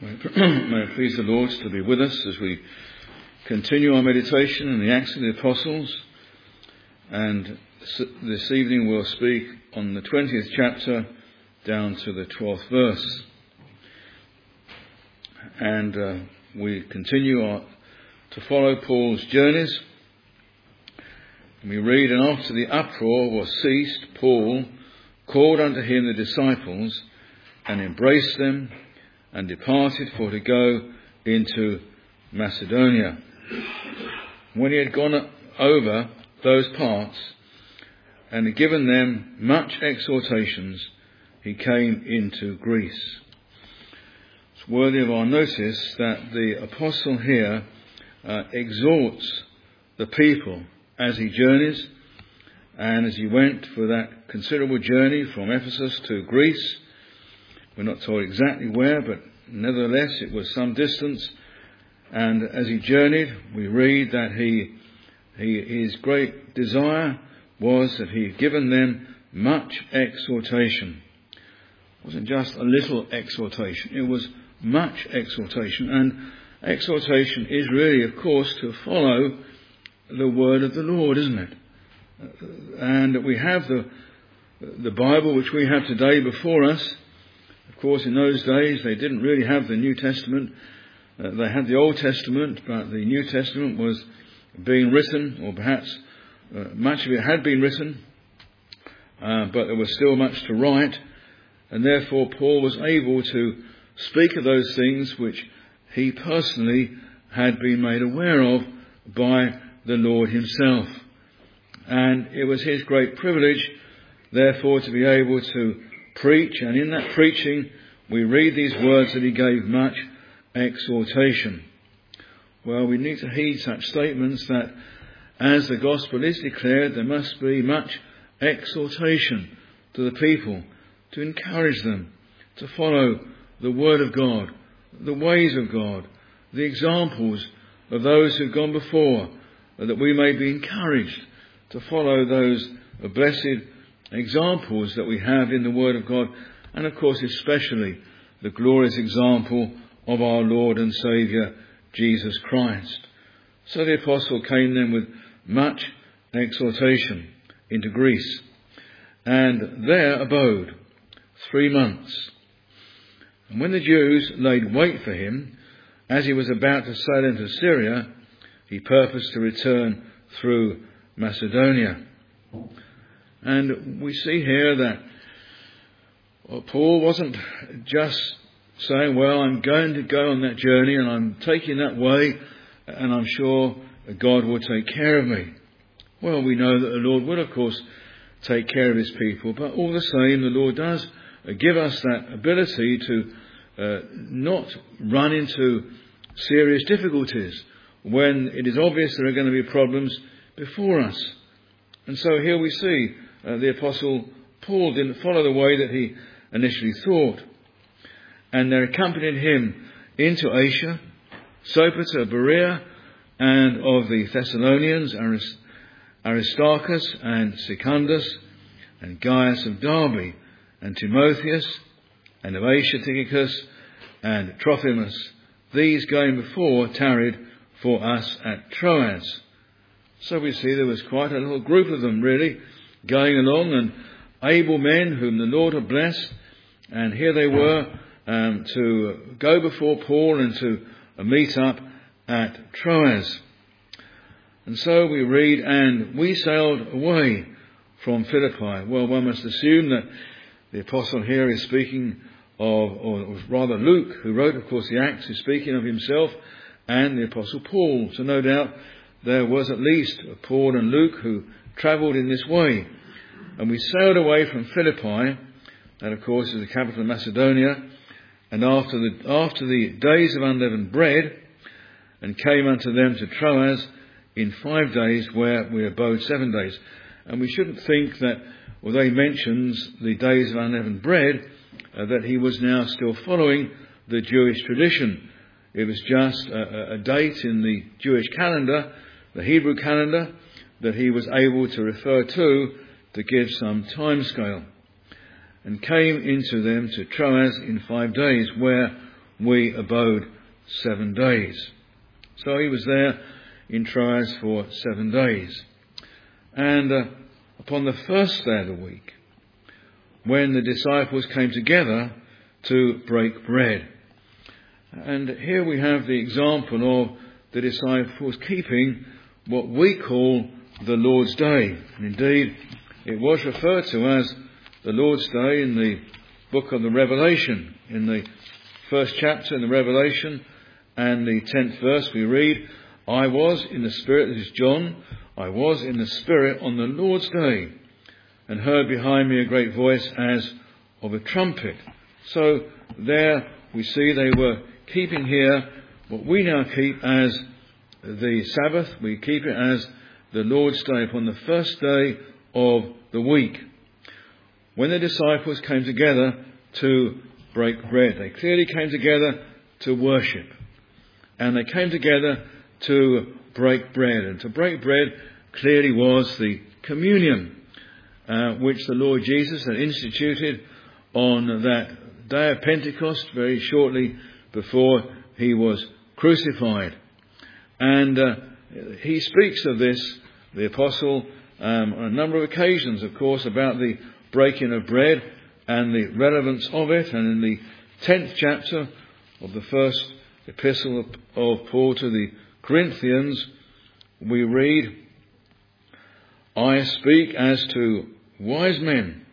May it please the Lord to be with us as we continue our meditation in the Acts of the Apostles. And this evening we'll speak on the 20th chapter down to the 12th verse. And we continue to follow Paul's journeys. And we read, "And after the uproar was ceased, Paul called unto him the disciples and embraced them, and departed for to go into Macedonia. When he had gone over those parts and had given them much exhortations, he came into Greece." It's worthy of our notice that the apostle here exhorts the people as he journeys, and as he went for that considerable journey from Ephesus to Greece. We're not told exactly where, but nevertheless it was some distance. And as he journeyed, we read that his great desire was that he had given them much exhortation. It wasn't just a little exhortation, it was much exhortation. And exhortation is really, of course, to follow the word of the Lord, isn't it? And we have the Bible which we have today before us. Of course, in those days, they didn't really have the New Testament. They had the Old Testament, but the New Testament was being written, or perhaps much of it had been written, but there was still much to write. And therefore, Paul was able to speak of those things which he personally had been made aware of by the Lord himself. And it was his great privilege, therefore, to be able to preach, and in that preaching we read these words that he gave much exhortation. Well, we need to heed such statements that as the gospel is declared, there must be much exhortation to the people, to encourage them to follow the word of God, the ways of God, the examples of those who've gone before, that we may be encouraged to follow those blessed examples that we have in the Word of God, and of course especially the glorious example of our Lord and Saviour Jesus Christ. So the apostle came then with much exhortation into Greece, and there abode 3 months. And when the Jews laid wait for him, as he was about to sail into Syria, he purposed to return through Macedonia. And we see here that Paul wasn't just saying, well, I'm going to go on that journey and I'm taking that way and I'm sure God will take care of me. Well, we know that the Lord will, of course, take care of his people, but all the same, the Lord does give us that ability to not run into serious difficulties when it is obvious there are going to be problems before us. And so here we see the Apostle Paul didn't follow the way that he initially thought. And they accompanied him into Asia, Sopater, Berea, and of the Thessalonians, Aristarchus and Secundus, and Gaius of Derbe, and Timotheus, and of Asia Tychicus, and Trophimus. These going before tarried for us at Troas. So we see there was quite a little group of them really going along, and able men whom the Lord had blessed. And here they were to go before Paul and to meet up at Troas. And so we read, and we sailed away from Philippi. Well, one must assume that the apostle here is speaking of, or rather Luke, who wrote, of course, the Acts, is speaking of himself and the apostle Paul. So no doubt there was at least Paul and Luke who travelled in this way. And we sailed away from Philippi, that of course is the capital of Macedonia, and after the days of unleavened bread, and came unto them to Troas in 5 days, where we abode 7 days. And we shouldn't think that, although he mentions the days of unleavened bread, that he was now still following the Jewish tradition. It was just a date in the Jewish calendar, the Hebrew calendar, that he was able to refer to give some time scale. And came into them to Troas in 5 days, where we abode 7 days. So he was there in Troas for 7 days. And upon the first day of the week, when the disciples came together to break bread. And here we have the example of the disciples keeping what we call the Lord's Day. And indeed, it was referred to as the Lord's Day in the book of the Revelation. In the first chapter in the Revelation and the 10th verse we read, I was in the Spirit, this is John, I was in the Spirit on the Lord's Day, and heard behind me a great voice as of a trumpet. So there we see they were keeping here what we now keep as the Sabbath. We keep it as the Lord's Day upon the first day of the week, when the disciples came together to break bread. They clearly came together to worship, and they came together to break bread. And to break bread clearly was the communion, which the Lord Jesus had instituted on that day of Pentecost, very shortly before he was crucified. And he speaks of this, the apostle, on a number of occasions, of course, about the breaking of bread and the relevance of it. And in the 10th chapter of the first epistle of Paul to the Corinthians, we read, I speak as to wise men.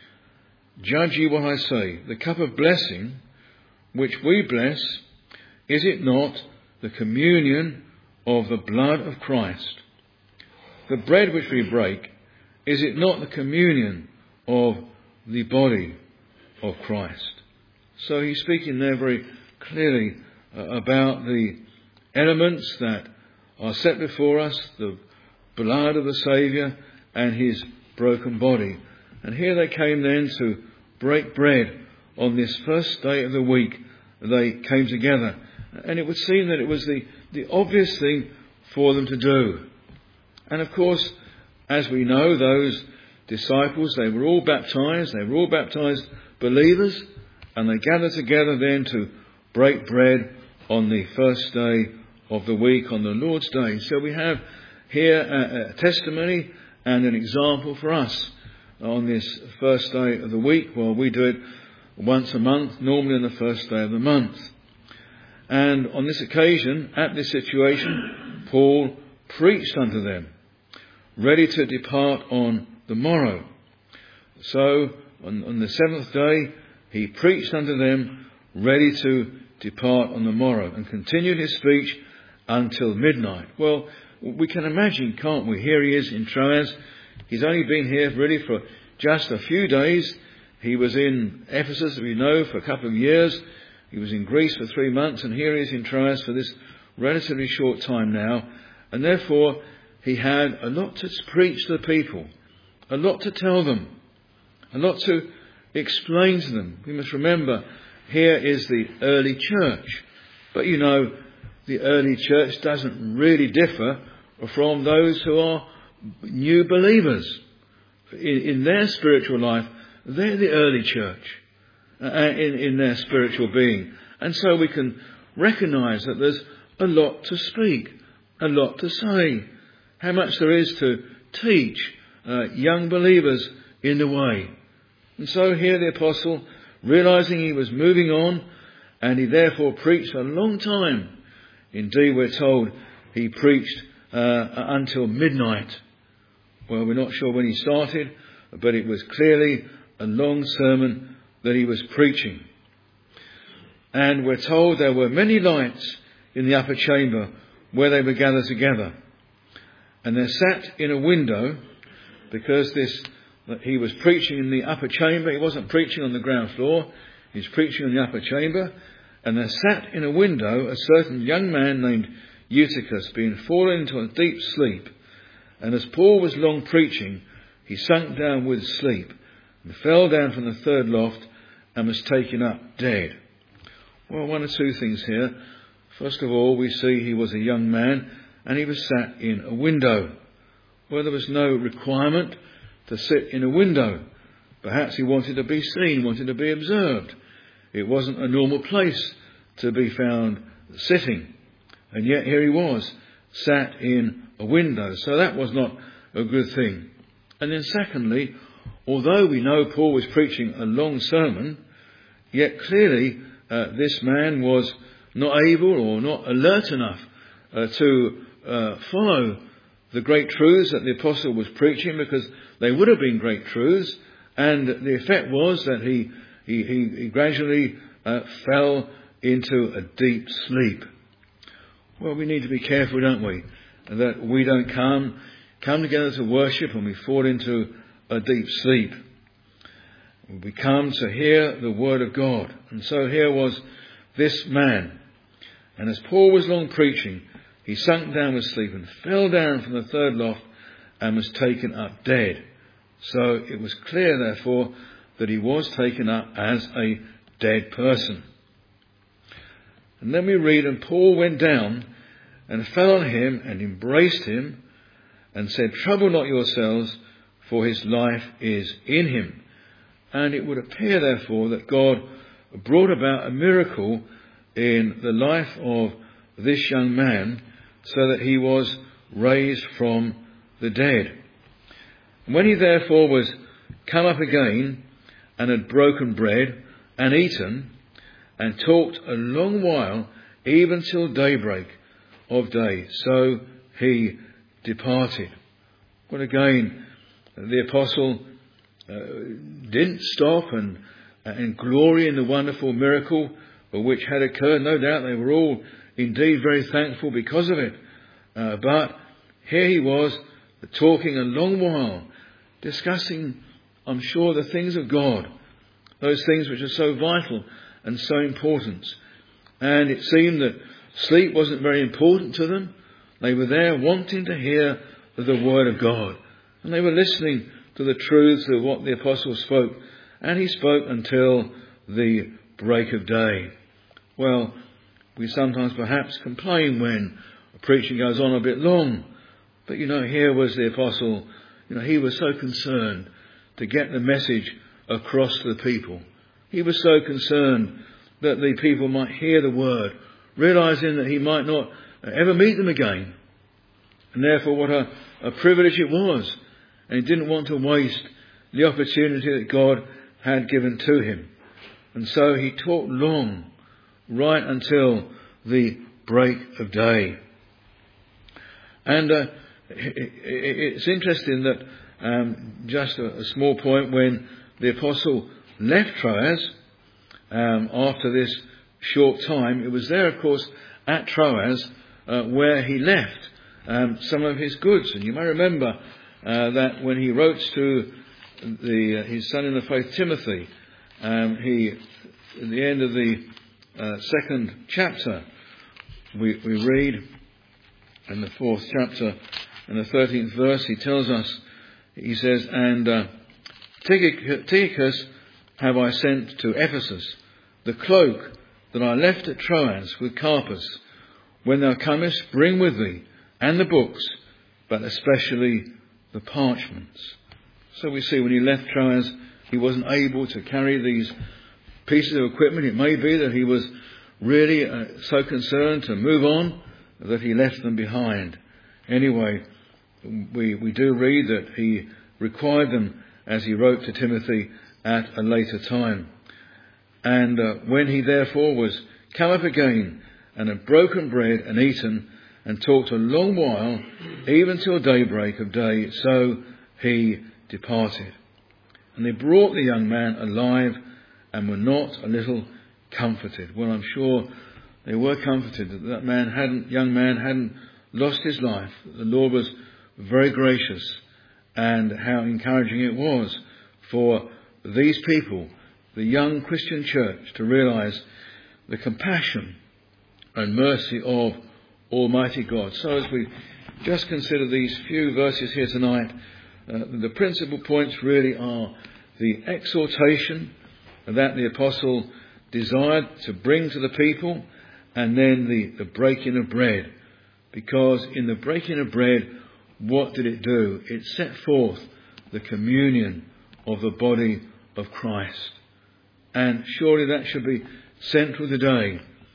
Judge ye what I say. The cup of blessing which we bless, is it not the communion of the blood of Christ? The bread which we break, is it not the communion of the body of Christ? So he's speaking there very clearly about the elements that are set before us, the blood of the Saviour and his broken body. And here they came then to break bread on this first day of the week. They came together. And it would seem that it was the obvious thing for them to do. And of course, as we know, those disciples, they were all baptized. They were all baptized believers. And they gathered together then to break bread on the first day of the week, on the Lord's Day. So we have here a testimony and an example for us on this first day of the week. Well, we do it once a month, normally on the first day of the month. And on this occasion, at this situation, Paul preached unto them, ready to depart on the morrow. So, on the seventh day, he preached unto them, ready to depart on the morrow, and continued his speech until midnight. Well, we can imagine, can't we? Here he is in Troas. He's only been here really for just a few days. He was in Ephesus, as we know, for a couple of years. He was in Greece for 3 months, and here he is in Troas for this relatively short time now. And therefore, he had a lot to preach to the people, a lot to tell them, a lot to explain to them. We must remember, here is the early church. But you know, the early church doesn't really differ from those who are new believers. In their spiritual life, they're the early church in their spiritual being. And so we can recognise that there's a lot to speak, a lot to say, how much there is to teach young believers in the way. And so here the apostle, realising he was moving on, and he therefore preached a long time. Indeed, we're told he preached until midnight. Well, we're not sure when he started, but it was clearly a long sermon that he was preaching. And we're told there were many lights in the upper chamber where they were gathered together. And there sat in a window, because he was preaching in the upper chamber. He wasn't preaching on the ground floor. He was preaching in the upper chamber. And there sat in a window a certain young man named Eutychus, being fallen into a deep sleep. And as Paul was long preaching, he sunk down with sleep, and fell down from the third loft, and was taken up dead. Well, one or two things here. First of all, we see he was a young man, and he was sat in a window. Well, there was no requirement to sit in a window. Perhaps he wanted to be seen, wanted to be observed. It wasn't a normal place to be found sitting. And yet here he was, sat in a window. So that was not a good thing. And then secondly, although we know Paul was preaching a long sermon, yet clearly this man was not able or not alert enough to follow the great truths that the apostle was preaching, because they would have been great truths, and the effect was that he gradually fell into a deep sleep. Well, we need to be careful, don't we, that we don't come together to worship and we fall into a deep sleep. We come to hear the word of God. And so here was this man. And as Paul was long preaching, he sunk down with sleep and fell down from the third loft and was taken up dead. So it was clear, therefore, that he was taken up as a dead person. And then we read, and Paul went down and fell on him and embraced him and said, "Trouble not yourselves, for his life is in him." And it would appear, therefore, that God brought about a miracle in the life of this young man, so that he was raised from the dead. And when he therefore was come up again and had broken bread and eaten and talked a long while, even till daybreak of day, so he departed. But again, the apostle didn't stop and glory in the wonderful miracle which had occurred. No doubt they were all indeed very thankful because of it. But here he was talking a long while, discussing, I'm sure, the things of God, those things which are so vital and so important. And it seemed that sleep wasn't very important to them. They were there wanting to hear the word of God. And they were listening to the truths of what the apostle spoke. And he spoke until the break of day. Well, we sometimes perhaps complain when preaching goes on a bit long. But here was the apostle. He was so concerned to get the message across to the people. He was so concerned that the people might hear the word, realizing that he might not ever meet them again. And therefore what a privilege it was. And he didn't want to waste the opportunity that God had given to him. And so he talked long, right until the break of day. And it's interesting that just a small point, when the apostle left Troas after this short time, it was there, of course, at Troas where he left some of his goods. And you may remember that when he wrote to his son in the faith, Timothy, he, at the end of the second chapter, we read in the 4th chapter, in the 13th verse, he tells us, he says, "And Tychicus have I sent to Ephesus, the cloak that I left at Troas with Carpus. When thou comest, bring with thee, and the books, but especially the parchments." So we see when he left Troas, he wasn't able to carry these pieces of equipment. It may be that he was really so concerned to move on that he left them behind. Anyway, we do read that he required them, as he wrote to Timothy, at a later time. And when he therefore was come up again and had broken bread and eaten and talked a long while, even till daybreak of day, so he departed. And they brought the young man alive and were not a little comforted. Well, I'm sure they were comforted that young man hadn't lost his life. The Lord was very gracious, and how encouraging it was for these people, the young Christian church, to realise the compassion and mercy of Almighty God. So as we just consider these few verses here tonight, the principal points really are the exhortation that the apostle desired to bring to the people, and then the breaking of bread. Because in the breaking of bread, what did it do? It set forth the communion of the body of Christ. And surely that should be central today,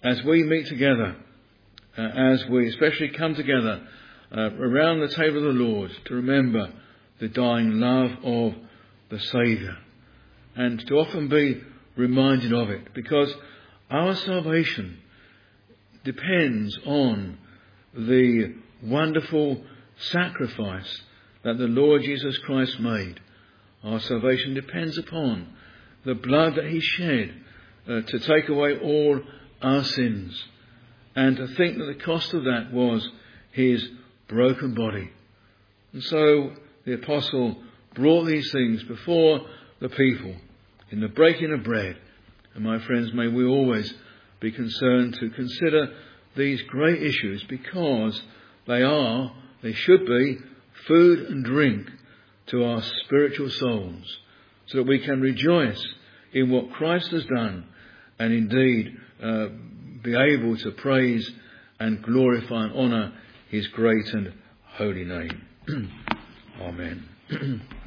as we meet together, as we especially come together around the table of the Lord, to remember the dying love of the Saviour, and to often be reminded of it, because our salvation depends on the wonderful sacrifice that the Lord Jesus Christ made. Our salvation depends upon the blood that he shed to take away all our sins, and to think that the cost of that was his broken body. And so the apostle brought these things before the people in the breaking of bread. And my friends, may we always be concerned to consider these great issues, because they should be food and drink to our spiritual souls, so that we can rejoice in what Christ has done, and indeed be able to praise and glorify and honour his great and holy name. Amen.